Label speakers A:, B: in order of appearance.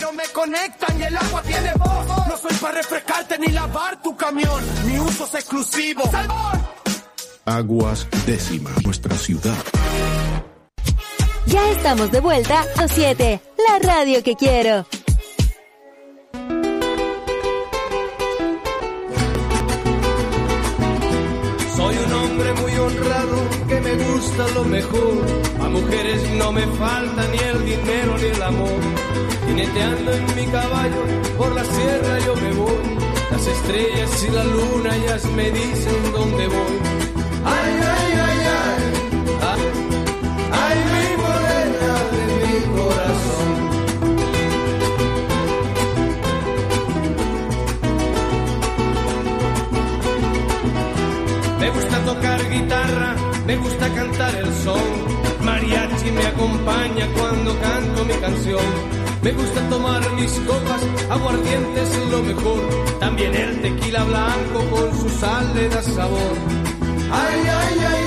A: pero me conectan y el agua tiene voz. No soy para refrescarte ni lavar tu camión, mi uso es exclusivo. ¡Salmón!
B: Aguas Décima, nuestra ciudad.
C: Ya estamos de vuelta a 7, la radio que quiero.
D: Soy un hombre muy honrado que me gusta lo mejor. A mujeres no me falta ni el dinero ni el amor. Jineteando en mi caballo por la sierra yo me voy. Las estrellas y la luna ellas me dicen dónde voy. Ay, ay, ay, ay, ay, ay, mi morena de mi corazón. Me gusta tocar guitarra, me gusta cantar el son. Mariachi me acompaña cuando canto mi canción. Me gusta tomar mis copas, aguardiente es lo mejor. También el tequila blanco con su sal le da sabor. Ay, ay, ay,